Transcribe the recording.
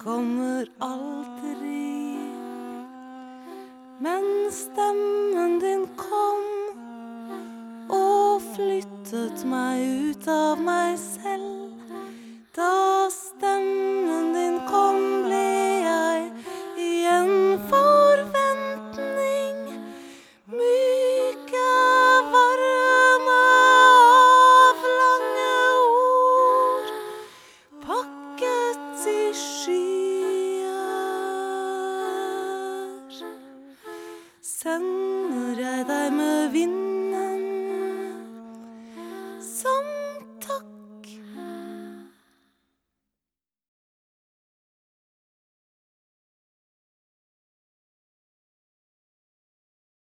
kommer aldri. Men stemmen din kom og flyttet meg ut av meg selv. Da stemmen din kom, ble jeg igjen forventning. Myke, varme, avlange ord, pakket i skyer. Sender jeg deg med vind